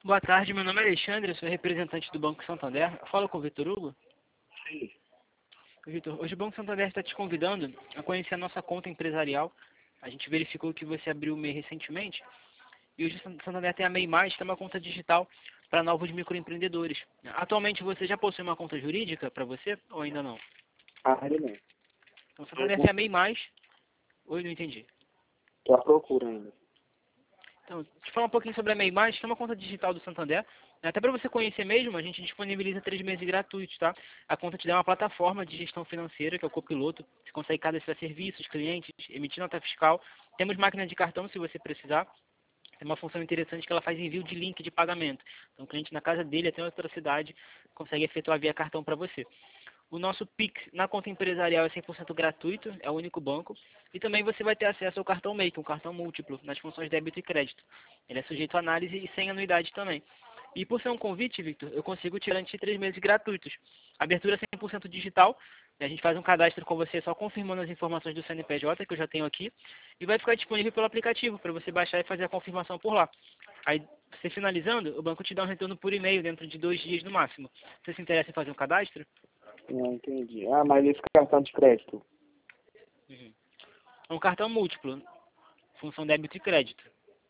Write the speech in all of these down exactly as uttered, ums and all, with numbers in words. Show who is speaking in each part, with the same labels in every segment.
Speaker 1: Boa tarde, meu nome é Alexandre, eu sou representante do Banco Santander. Falo com o Vitor Hugo.
Speaker 2: Sim.
Speaker 1: Vitor, hoje o Banco Santander está te convidando a conhecer a nossa conta empresarial. A gente verificou que você abriu o M E I recentemente e hoje o Santander tem a M E I Mais, que é uma conta digital para novos microempreendedores. Atualmente você já possui uma conta jurídica para você ou ainda não?
Speaker 2: Ah, ainda não.
Speaker 1: Então, o Santander tem a M E I Mais. Oi, não entendi.
Speaker 2: Estou à procura ainda.
Speaker 1: Então, te falar um pouquinho sobre a M E I Mais, que é uma conta digital do Santander. Até para você conhecer mesmo, a gente disponibiliza três meses gratuitos, tá? A conta te dá uma plataforma de gestão financeira, que é o Copiloto. Você consegue cadastrar serviços, clientes, emitir nota fiscal. Temos máquina de cartão, se você precisar. Tem uma função interessante que ela faz envio de link de pagamento. Então, o cliente na casa dele, até em outra cidade, consegue efetuar via cartão para você. O nosso Pix na conta empresarial é cem por cento gratuito, é o único banco. E também você vai ter acesso ao cartão Make, um cartão múltiplo, nas funções débito e crédito. Ele é sujeito a análise e sem anuidade também. E por ser um convite, Victor, eu consigo te garantir três meses gratuitos. Abertura cem por cento digital. A gente faz um cadastro com você só confirmando as informações do C N P J, que eu já tenho aqui. E vai ficar disponível pelo aplicativo para você baixar e fazer a confirmação por lá. Aí, você finalizando, o banco te dá um retorno por e-mail dentro de dois dias no máximo. Você se interessa em fazer um cadastro?
Speaker 2: Não entendi. Ah, mas esse cartão de crédito?
Speaker 1: Uhum. É um cartão múltiplo, função débito e crédito.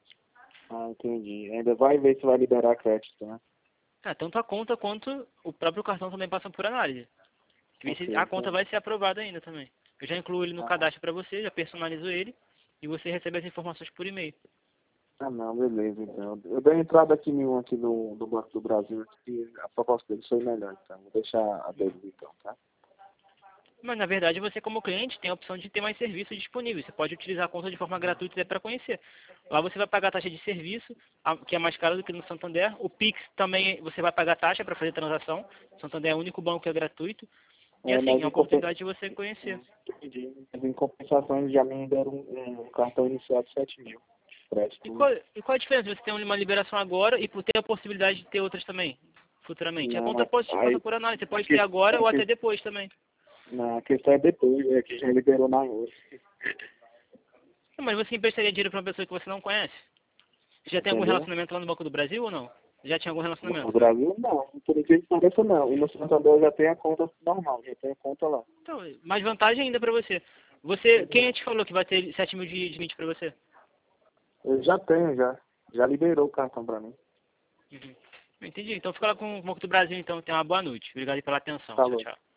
Speaker 2: Ah, entendi. Ainda vai ver se vai liberar crédito, né?
Speaker 1: Ah, tanto a conta quanto o próprio cartão também passam por análise. Ver
Speaker 2: Ok,
Speaker 1: se a conta
Speaker 2: então.
Speaker 1: vai ser aprovada ainda também. Eu já incluo ele no
Speaker 2: Ah,
Speaker 1: cadastro para você, já personalizo ele e você recebe as informações por e-mail.
Speaker 2: ah, não, beleza, então. Eu dei entrada aqui em um aqui no, do Banco do Brasil, que a proposta dele foi melhor, então. Vou deixar a dele, então, tá?
Speaker 1: Mas na verdade você como cliente tem a opção de ter mais serviços disponíveis. Você pode utilizar a conta de forma gratuita para conhecer. Lá você vai pagar a taxa de serviço, a- que é mais cara do que no Santander. O Pix também você vai pagar taxa para fazer transação. O Santander é o único banco que é gratuito. E
Speaker 2: É,
Speaker 1: assim,
Speaker 2: mas
Speaker 1: é uma
Speaker 2: em compensação.
Speaker 1: oportunidade de você conhecer.
Speaker 2: Entendi. Mas em compensação, eles já me deram um, um cartão inicial de sete mil de
Speaker 1: E
Speaker 2: crédito, né?
Speaker 1: qual, e qual a diferença? Você tem uma liberação agora e por ter a possibilidade de ter outras também, futuramente. A
Speaker 2: Não,
Speaker 1: conta
Speaker 2: mas
Speaker 1: pode, passa
Speaker 2: aí,
Speaker 1: por análise. Você
Speaker 2: a
Speaker 1: pode ter agora ou
Speaker 2: questão,
Speaker 1: até depois também.
Speaker 2: não, a questão é depois, é que já liberou na hora.
Speaker 1: Não, mas você emprestaria dinheiro para uma pessoa que você não conhece? Você já tem algum
Speaker 2: Entendeu?
Speaker 1: relacionamento lá no Banco do Brasil ou não? Já tinha algum
Speaker 2: No
Speaker 1: relacionamento?
Speaker 2: Brasil, não. Por incrível que pareça, não. E no Santander já tem a conta normal, já tem a conta lá.
Speaker 1: Então, mais vantagem ainda para você. Você, quem te falou que vai ter sete mil de, de limite para você?
Speaker 2: Eu já tenho, já. Já liberou o cartão pra mim.
Speaker 1: Uhum. Entendi. Então fica lá com o Banco do Brasil, então. Tenha uma boa noite. Obrigado aí pela atenção. Tchau,
Speaker 2: Falou.
Speaker 1: tchau.